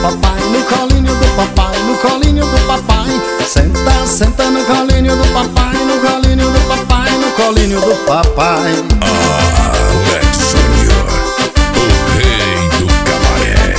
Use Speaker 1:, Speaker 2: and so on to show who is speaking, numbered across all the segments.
Speaker 1: papai, no colinho do papai, no colinho do papai. Senta, senta no colinho do papai, no colinho do papai, no colinho do papai.
Speaker 2: Alex Júnior, o rei do cabaré.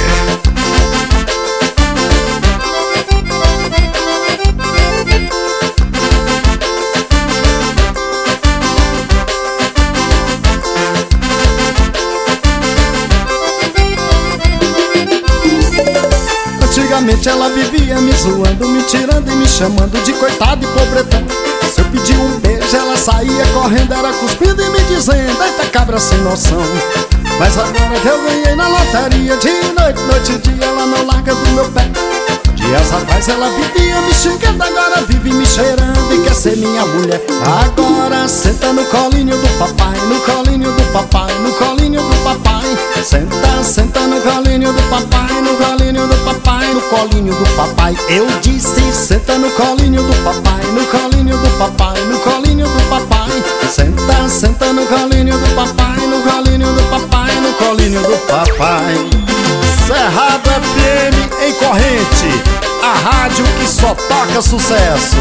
Speaker 1: Antigamente ela vivia me zoando, me tirando e me chamando de coitado e pobretão. Se eu pedir um beijo ela saía correndo, era cuspindo e me dizendo: eita cabra sem noção. Mas agora que eu ganhei na loteria, de noite, noite e dia ela não larga do meu pé. Dias atrás ela vivia me xingando, agora vive me cheirando e quer ser minha mulher. Agora senta no colinho do papai, no colinho do papai, no colinho do papai. Senta, senta no colinho do papai, no colinho do papai, no colinho do papai. Eu disse senta no colinho do papai, no colinho do papai, no colinho do papai. Senta, senta no colinho do papai, no colinho do papai, no colinho do papai. Cerrado FM em corrente, a rádio que só toca sucesso.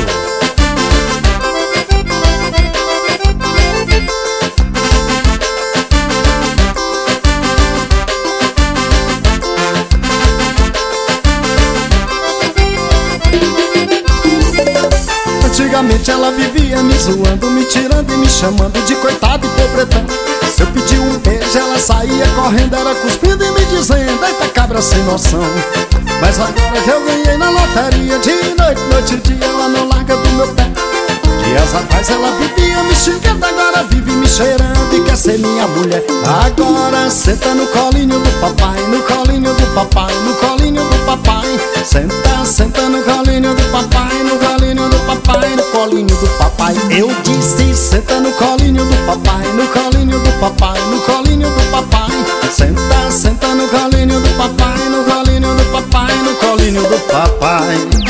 Speaker 1: Antigamente ela vivia me zoando, me tirando e me chamando de coitado e pobretão. Se eu pedir um beijo ela saía correndo, era cuspindo e me dizendo: eita cabra sem noção. Mas agora que eu ganhei na loteria, de noite, noite e dia ela não larga do meu pé. Dias atrás ela vivia me xingando, agora vive me cheirando e quer ser minha mulher. Agora senta no colinho do papai, no colinho do papai, no colinho do papai. Senta, senta no colinho do papai, no colinho do papai, no colinho do papai. Eu disse senta no colinho do papai, no colinho do papai, no colinho do papai. Senta, senta no colinho do papai, no colinho do papai, no colinho do papai.